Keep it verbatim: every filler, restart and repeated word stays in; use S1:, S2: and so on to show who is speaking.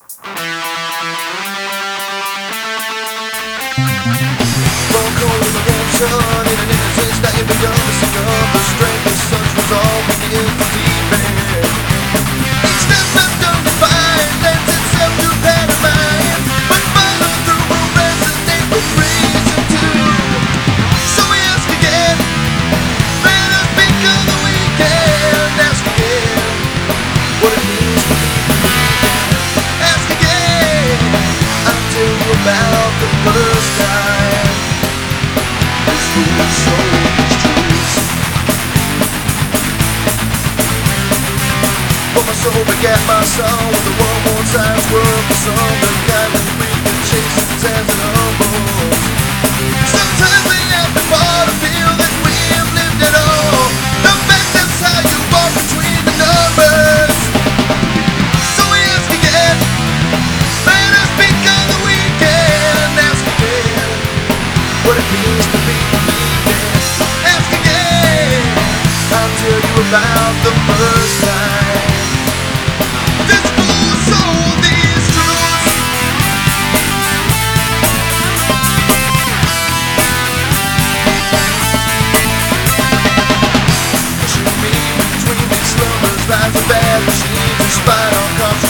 S1: More cold in the redemption, in an innocence that you begun to sing of. The strength of such was all begin to deepen. Each step I've done to find lends itself to better mind, but follow through will resonate with reason too. So we ask again, let us become the weekend. Ask again, what it means to be human. Ask again, I'll tell you about the first time. This foolish soul is truth. But my soul begat my song with the one more time's worth of song. The kind of breathe that chases as it humbles. Sometimes we have to fall to feel that we have lived it all. The fact that's how you walk between the numbers. So we ask again, let us become the weekend. Ask again, what it means to be human. Ask again, I'll tell you about the first time. This fool sold these truths. Pushing me between these slumbers, lies of bad machines, despite all comfort.